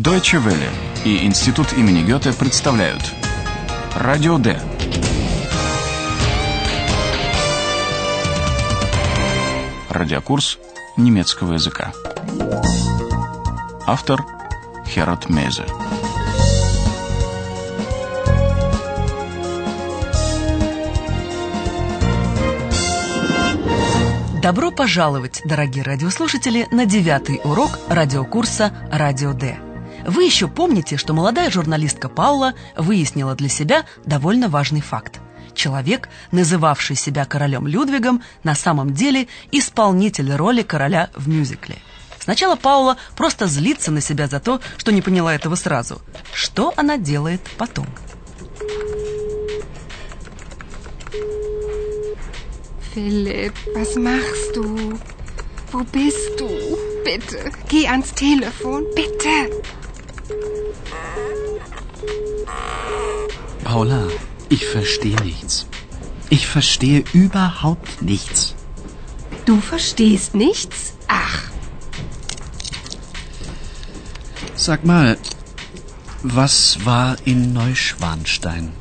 Deutsche Welle и Институт имени Гёте представляют Радио Д. Радиокурс немецкого языка. Автор Херат Мейзе. Добро пожаловать, дорогие радиослушатели, на 9-й урок радиокурса «Радио Д». Вы еще помните, что молодая журналистка Паула выяснила для себя довольно важный факт. Человек, называвший себя королем Людвигом, на самом деле исполнитель роли короля в мюзикле. Сначала Паула просто злится на себя за то, что не поняла этого сразу. Что она делает потом? Philipp, was machst du? Wo bist du? Bitte, geh ans Telefon, bitte. Paula, ich verstehe nichts. Ich verstehe überhaupt nichts. Du verstehst nichts? Ach. Sag mal, was war in Neuschwanstein?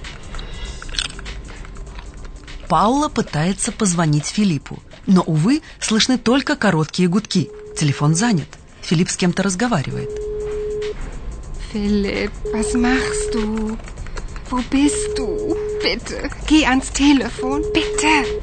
Паула пытается позвонить Филиппу, но, увы, слышны только короткие гудки. Телефон занят. Филипп с кем-то разговаривает. Philipp, was machst du? Wo bist du? Bitte, geh ans Telefon, bitte.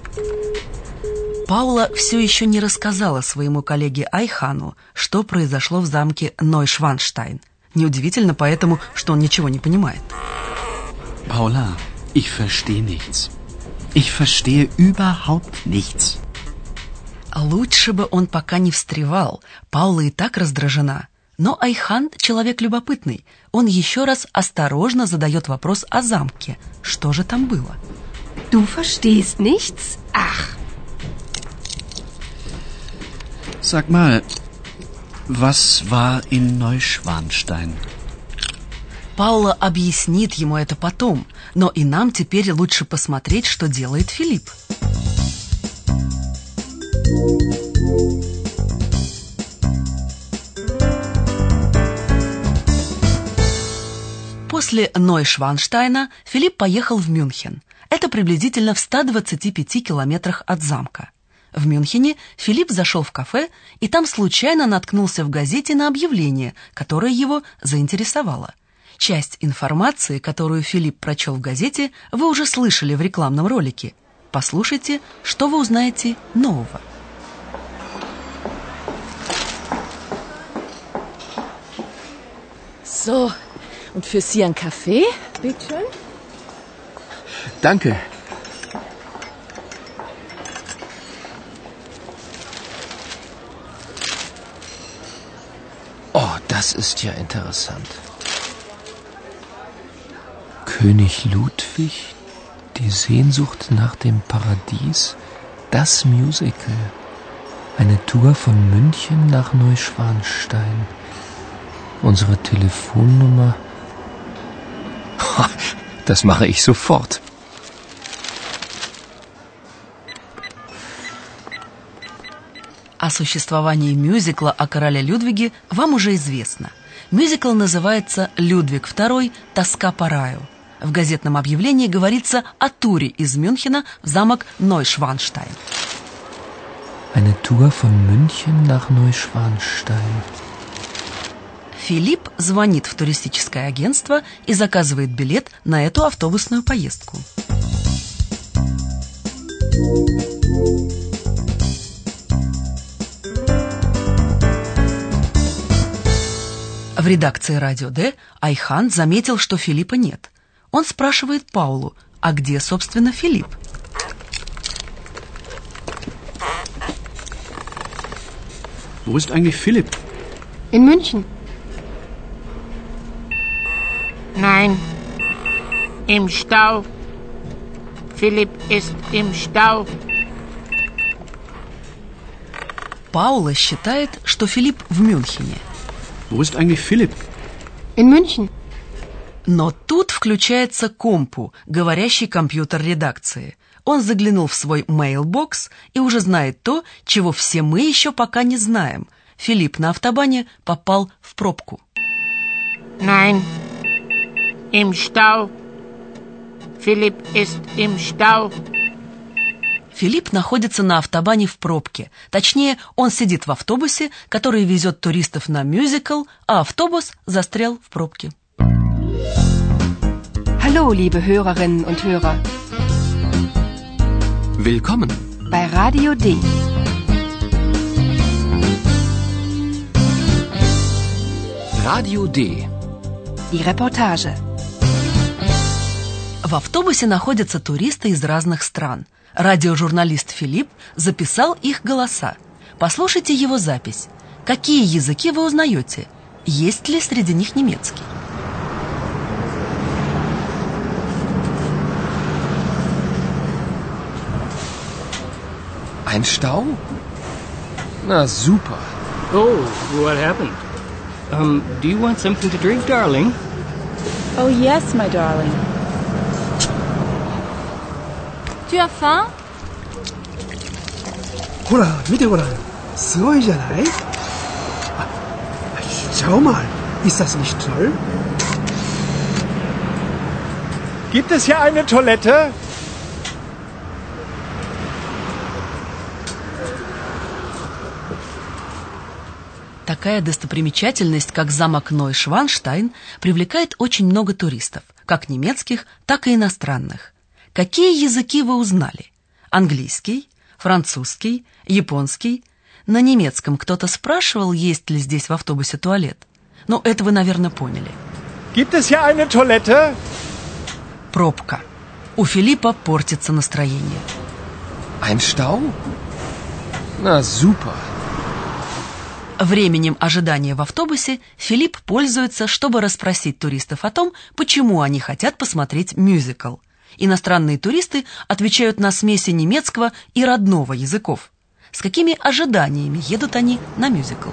Паула все еще не рассказала своему коллеге Айхану, что произошло в замке Нойшванштайн. Неудивительно поэтому, что он ничего не понимает. Paula, ich verstehe nichts. Ich verstehe überhaupt nichts. Лучше бы он пока не встревал. Паула и так раздражена. Но Айхан человек любопытный. Он еще раз осторожно задает вопрос о замке. Что же там было? Du verstehst nichts? Ach. Sag mal, was war in Neuschwanstein? Паула объяснит ему это потом, но и нам теперь лучше посмотреть, что делает Филипп. После Нойшванштайна Филипп поехал в Мюнхен. Это приблизительно в 125 километрах от замка. В Мюнхене Филипп зашел в кафе и там случайно наткнулся в газете на объявление, которое его заинтересовало. Часть информации, которую Филипп прочел в газете, вы уже слышали в рекламном ролике. Послушайте, что вы узнаете нового. So, und für Sie ein Kaffee, bitte schön. Danke. Oh, das ist ja interessant. König Ludwig, die Sehnsucht nach dem Paradies, das Musical. Eine Tour von München nach Neuschwanstein. Unsere Telefonnummer. Das mache ich sofort. О существовании мюзикла о короле Людвиге вам уже известно. Мюзикл называется «Людвиг II. Тоска по раю». В газетном объявлении говорится о туре из Мюнхена в замок Нойшванштайн. Eine Tour von München nach Neuschwanstein. Филипп звонит в туристическое агентство и заказывает билет на эту автобусную поездку. В редакции «Радио Д» Айхан заметил, что Филиппа нет. Он спрашивает Паулу, а где, собственно, Филипп? Wo ist eigentlich Philipp? In München. Nein, im Stau. Philipp ist im Stau. Паула считает, что Филипп в Мюнхене. Wo ist eigentlich Philipp? In München. Но тут включается компу, говорящий компьютер редакции. Он заглянул в свой мейлбокс и уже знает то, чего все мы еще пока не знаем. Филипп на автобане попал в пробку. Nein. Im Stau. Philipp ist im Stau. Филипп находится на автобане в пробке. Точнее, он сидит в автобусе, который везет туристов на мюзикл, а автобус застрял в пробке. Hallo, liebe Hörerinnen und Hörer. Willkommen Bei Radio D. Radio D. Die Reportage. В автобусе находятся туристы из разных стран. Радиожурналист Филипп записал их голоса. Послушайте его запись. Какие языки вы узнаете? Есть ли среди них немецкий? Ein Stau? Na super. Oh, what happened? Do you want something to drink, darling? Oh yes, my darling. Tu as faim? ほら見てごらんすごいじゃないあ Schau mal ist das nicht toll Gibt es hier eine Toilette? Такая достопримечательность, как замок Нойшванштайн, привлекает очень много туристов, как немецких, так и иностранных. Какие языки вы узнали? Английский, французский, японский. На немецком кто-то спрашивал, есть ли здесь в автобусе туалет. Но это вы, наверное, поняли. Gibt es hier eine Toilette? Пробка. У Филиппа портится настроение. Ein Stau? Na super. Временем ожидания в автобусе Филипп пользуется, чтобы расспросить туристов о том, почему они хотят посмотреть мюзикл. Иностранные туристы отвечают на смеси немецкого и родного языков. С какими ожиданиями едут они на мюзикл?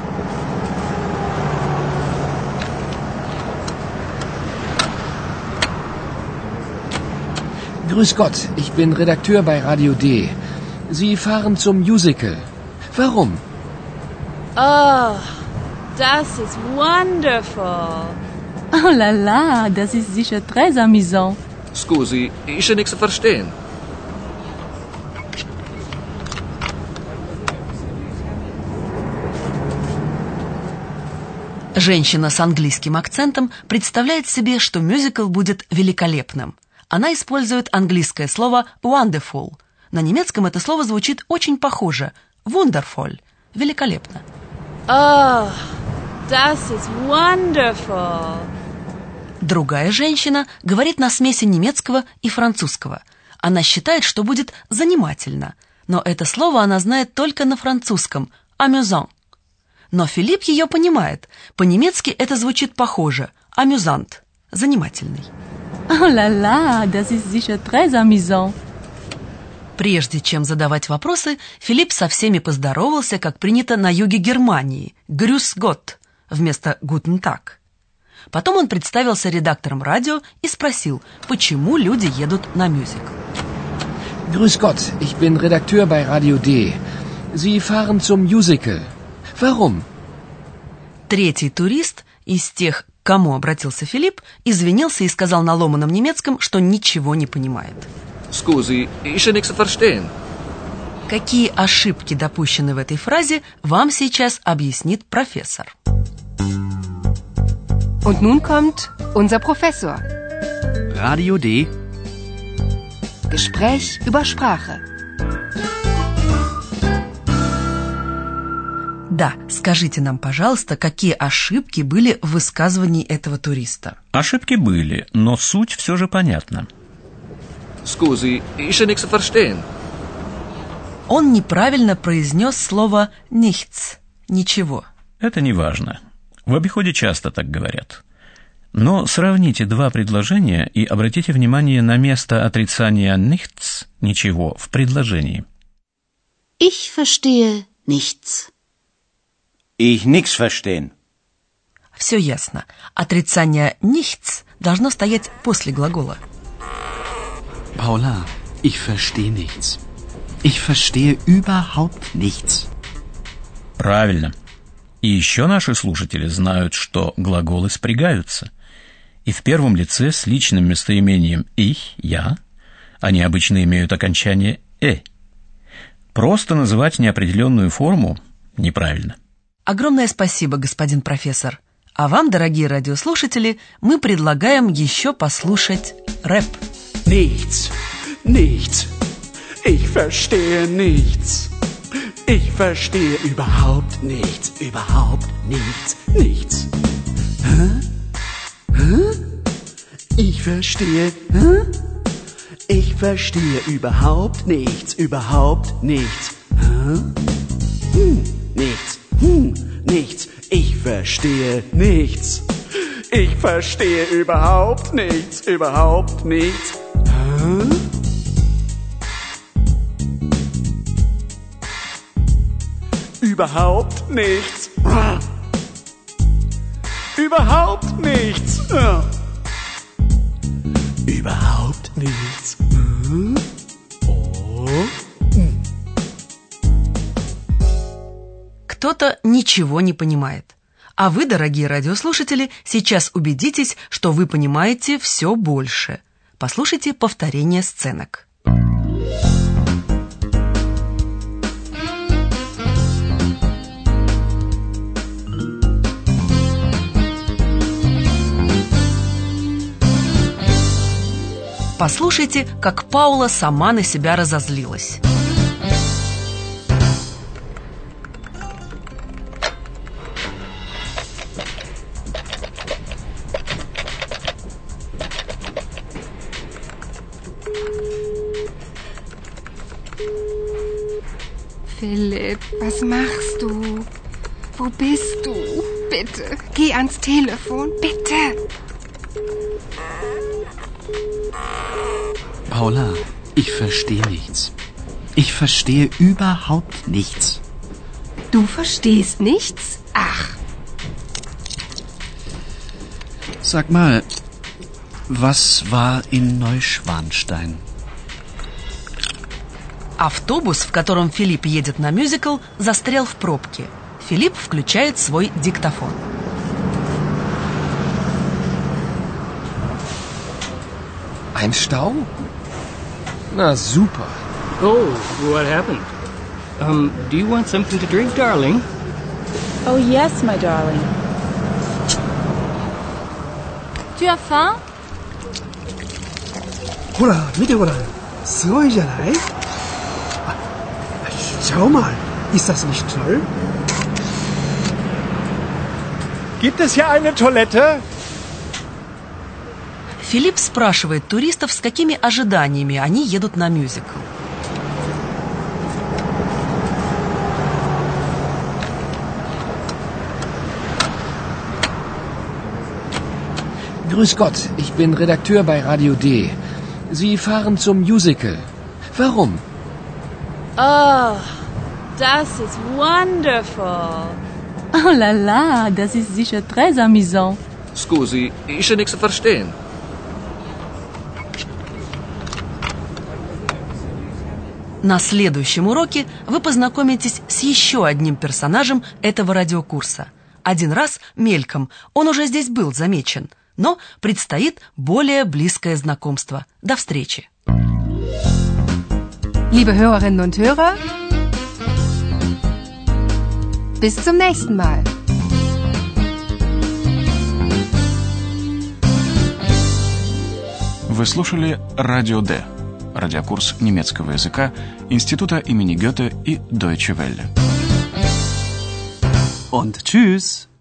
Grüß Gott, ich bin Redakteur bei Radio D. Sie fahren zum Musical. Warum? Oh, das ist wonderful. Oh la la, das ist sicher très amusant. Scusi, ich kann nichts verstehen. Женщина с английским акцентом представляет себе, что мюзикл будет великолепным. Она использует английское слово wonderful. На немецком это слово звучит очень похоже. Wonderful. Великолепно. Oh, das ist wonderful. Другая женщина говорит на смеси немецкого и французского. Она считает, что будет занимательно. Но это слово она знает только на французском. Amusant. Но Филипп ее понимает. По-немецки это звучит похоже. Amusant. Занимательный. Oh la la, das ist sicher très amusant. Прежде чем задавать вопросы, Филипп со всеми поздоровался, как принято на юге Германии. Grüß Gott вместо Guten Tag. Потом он представился редактором радио и спросил, почему люди едут на мюзикл. Grüß Gott, ich bin Redakteur bei Radio D. Sie fahren zum Musical. Warum? Третий турист из тех, к кому обратился Филипп, извинился и сказал на ломаном немецком, что ничего не понимает. Scusi, ich kann nichts verstehen. Какие ошибки допущены в этой фразе, вам сейчас объяснит профессор. Und nun kommt unser Professor. Radio D. Gespräch über Sprache. Да, скажите нам, пожалуйста, какие ошибки были в высказывании этого туриста? Ошибки были, но суть все же понятна. Scusi, ich kann nichts verstehen. Он неправильно произнес слово nichts, ничего. Это не важно. В обиходе часто так говорят. Но сравните два предложения и обратите внимание на место отрицания nichts, ничего, в предложении. Ich verstehe nichts. Ich nix verstehen. Все ясно. Отрицание nichts должно стоять после глагола. Paula, ich verstehe nichts. Ich verstehe überhaupt nichts. Правильно. И еще наши слушатели знают, что глаголы спрягаются. И в первом лице с личным местоимением «ich», «я», они обычно имеют окончание «э». Просто называть неопределенную форму неправильно. Огромное спасибо, господин профессор. А вам, дорогие радиослушатели, мы предлагаем еще послушать рэп. Nichts, nichts, ich verstehe nichts. Ich verstehe überhaupt nichts, nichts. Hä? Hä? Ich verstehe, hä? Ich verstehe überhaupt nichts, nichts. Hä? Nichts, nichts. Ich verstehe nichts. Ich verstehe überhaupt nichts, nichts. Hä? Überhaupt nichts. Überhaupt nichts. Überhaupt nichts. Oh. Кто-то ничего не понимает. А вы, дорогие радиослушатели, сейчас убедитесь, что вы понимаете все больше. Послушайте повторение сценок. Послушайте, как Паула сама на себя разозлилась. Philipp, was machst du? Wo bist du? Bitte, geh ans Telefon, bitte. Paula, ich verstehe nichts. Ich verstehe überhaupt nichts. Du verstehst nichts? Ach. Sag mal, was war in Neuschwanstein? Автобус, в котором Филипп едет на мюзикл, застрял в пробке. Филипп включает свой диктофон. Ein Stau? Na super. Oh, what happened? Do you want something to drink, darling? Oh yes, my darling. Tu as faim? ほら、見てごらん。すごいじゃない？あ、schau mal. Ist das nicht toll? Gibt es hier eine Toilette? Филипп спрашивает туристов, с какими ожиданиями они едут на мюзикл. Grüß Gott, ich bin Redakteur bei Radio D. Sie fahren zum Musical. Warum? Oh, das ist wonderful. Oh la la, das ist sicher très amusant. Scusi, ich nichts zu verstehen. На следующем уроке вы познакомитесь с еще одним персонажем этого радиокурса. Один раз мельком, он уже здесь был замечен, но предстоит более близкое знакомство. До встречи! Liebe Hörerinnen und Hörer, bis zum nächsten Mal. Вы слушали Радио Д, радиокурс немецкого языка Института имени Гёте и Deutsche Welle. Und tschüss!